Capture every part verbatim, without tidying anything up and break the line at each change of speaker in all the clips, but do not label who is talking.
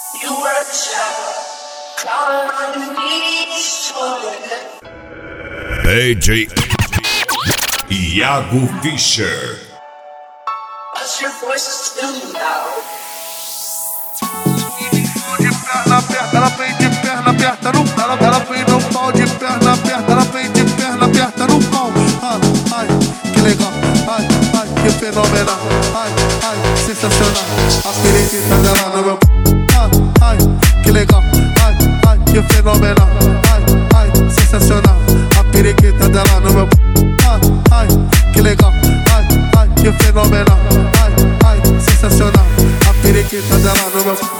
You were the shadow, crawling underneath your
D J Iago Fischer.
But your voice is still loud.
De perna aberta, ela vem de perna aberta no pau. Ela vem no pau de perna aberta, ela vem de perna aberta no pau. Ai, ai, que legal, ai, ai, que fenomenal, ai, ai, sensacional. A periquita dela no meu. Ai, ai, que legal, ai, ai, que fenomenal, ai, ai, sensacional. A periquita dela no meu. Ai, ai, que legal, ai, ai, que fenomenal, ai, ai, sensacional. A periquita dela no meu.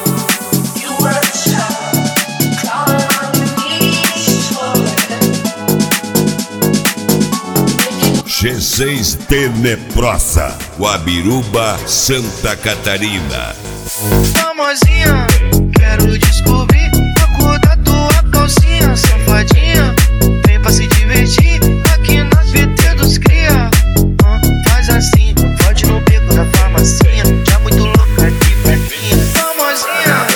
G seis Teneprosa, Guabiruba, Santa Catarina.
Famosinha, quero descobrir a cor da tua calcinha, safadinha. Vem pra se divertir aqui na V T dos cria. Ah, faz assim, pode no beco da farmacinha, já muito louca aqui pertinho. Famosinha.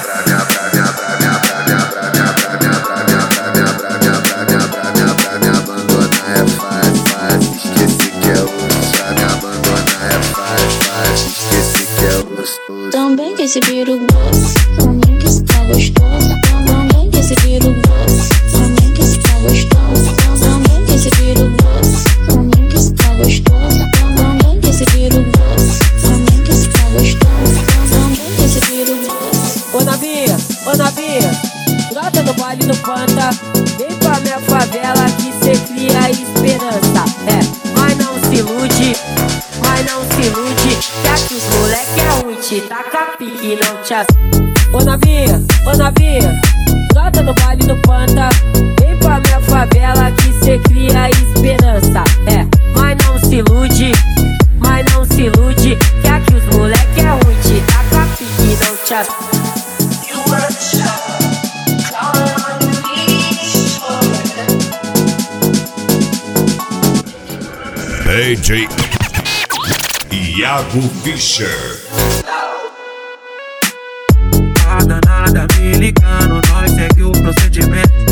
Também que esse viro gosta, também que está gostoso. Também que esse viro gosta, também que está gostoso. Também que esse viro gosta, também que está gostoso. Também que esse viro gosta, também que está gostoso. Também que esse viro gosta.
Ô Navia, ô Navia, brota no baile do Panta. Vem pra minha favela que cê cria esperança. É, mas não se ilude, mas não se ilude, que aqui os moleque é ruim, te taca pique e não te ass... Ô Navia, ô Navia, brota no baile do Panta. Vem pra minha favela que cê cria esperança. É, mas não se ilude, mas não se ilude, que aqui os moleque é ruim, te taca pique e não te ass...
You were the shadow, crawling underneath your
D J Iago Fischer.
Nada, nada me ligando, nós segue o procedimento.